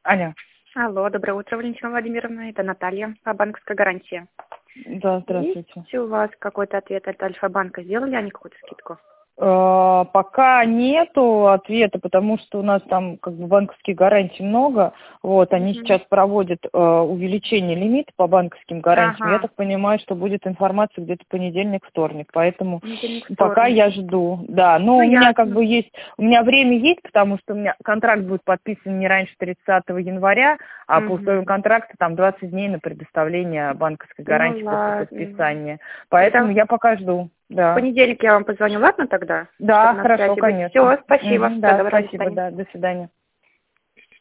Алло. Алло, доброе утро, Валентина Владимировна. Это Наталья, по банковской гарантии. Да, здравствуйте. Есть у вас какой-то ответ от Альфа-банка? Сделали они какую-то скидку? Пока нету ответа, потому что у нас там как бы банковских гарантий много. Вот, они сейчас проводят увеличение лимита по банковским гарантиям. Я Ага. так понимаю, что будет информация где-то понедельник, вторник. Поэтому Понедельник, пока вторник. я жду. Да, но Ну, у меня как ясно. бы есть, у меня время есть, потому что у меня контракт будет подписан не раньше 30 января, а по условиям контракта там 20 дней на предоставление банковской гарантии Ну, после ладно. подписания. Поэтому Тогда я пока жду. в Да. понедельник я вам позвоню, ладно тогда? Да, Чтобы на хорошо, связи быть. конечно. Все, спасибо. Да, До спасибо, свидания. да, до свидания.